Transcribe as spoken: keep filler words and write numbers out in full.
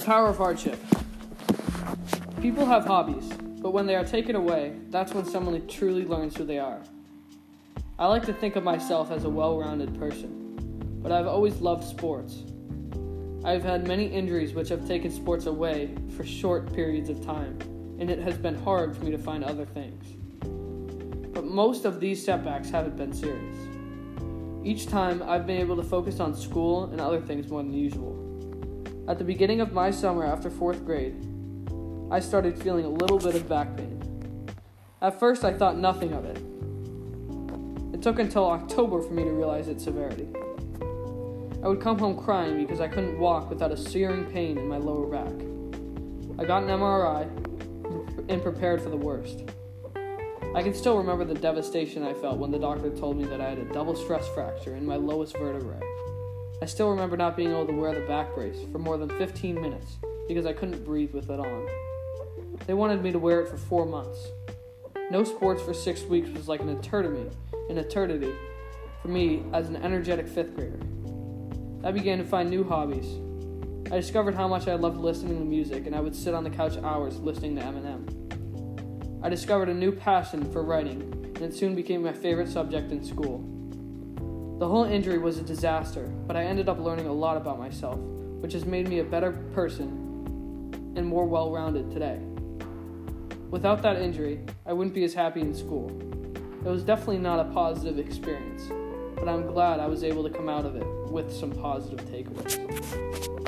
power of hardship. People have hobbies, but when they are taken away, that's when someone truly learns who they are. I like to think of myself as a well-rounded person, but I've always loved sports. I've had many injuries which have taken sports away for short periods of time, and it has been hard for me to find other things. But most of these setbacks haven't been serious. Each time, I've been able to focus on school and other things more than usual. At the beginning of my summer after fourth grade, I started feeling a little bit of back pain. At first, I thought nothing of it. It took until October for me to realize its severity. I would come home crying because I couldn't walk without a searing pain in my lower back. I got an M R I and prepared for the worst. I can still remember the devastation I felt when the doctor told me that I had a double stress fracture in my lowest vertebrae. I still remember not being able to wear the back brace for more than fifteen minutes because I couldn't breathe with it on. They wanted me to wear it for four months. No sports for six weeks was like an eternity, an eternity for me as an energetic fifth grader. I began to find new hobbies. I discovered how much I loved listening to music, and I would sit on the couch hours listening to Eminem. I discovered a new passion for writing, and it soon became my favorite subject in school. The whole injury was a disaster, but I ended up learning a lot about myself, which has made me a better person and more well-rounded today. Without that injury, I wouldn't be as happy in school. It was definitely not a positive experience, but I'm glad I was able to come out of it with some positive takeaways.